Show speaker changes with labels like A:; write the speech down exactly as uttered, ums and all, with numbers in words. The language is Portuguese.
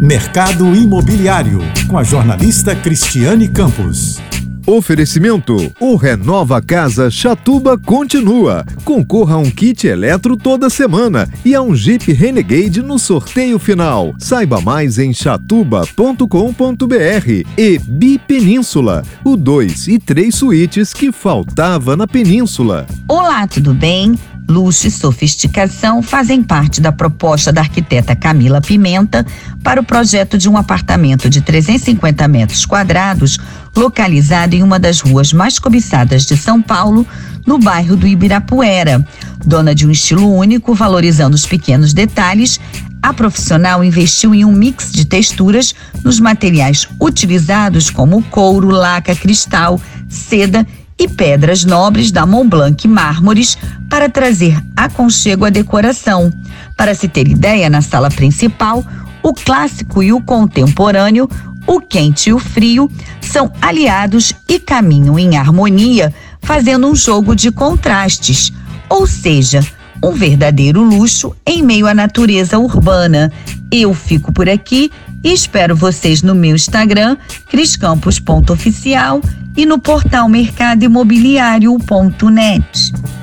A: Mercado Imobiliário, com a jornalista Cristiane Campos.
B: Oferecimento: o Renova Casa Chatuba continua. Concorra a um kit eletro toda semana e a um Jeep Renegade no sorteio final. Saiba mais em chatuba ponto com ponto br. E Bipenínsula, o dois e três suítes que faltava na Península.
C: Olá, tudo bem? Luxo e sofisticação fazem parte da proposta da arquiteta Camila Pimenta para o projeto de um apartamento de trezentos e cinquenta metros quadrados, localizado em uma das ruas mais cobiçadas de São Paulo, no bairro do Ibirapuera. Dona de um estilo único, valorizando os pequenos detalhes, a profissional investiu em um mix de texturas nos materiais utilizados, como couro, laca, cristal, seda e pedras nobres da Montblanc Mármores, para trazer aconchego à decoração. Para se ter ideia, na sala principal, o clássico e o contemporâneo, o quente e o frio, são aliados e caminham em harmonia, fazendo um jogo de contrastes, ou seja, um verdadeiro luxo em meio à natureza urbana. Eu fico por aqui e espero vocês no meu Instagram, cris campos ponto oficial, e no portal mercado imobiliário ponto net.